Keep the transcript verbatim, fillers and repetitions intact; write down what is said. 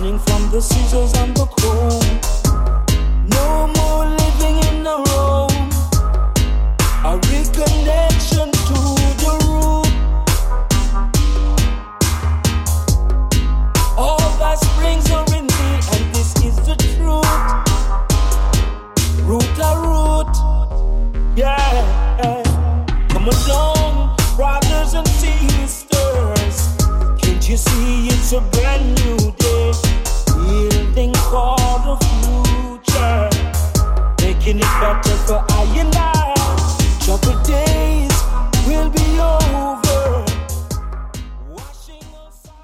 running from the scissors and the comb. No more living in a row. A reconnection to the root. All that springs are in me, and this is the truth. Root a root, yeah. Come along, brothers and sisters. Can't you see it's a brand new day? Building for the future, making it better for I and I.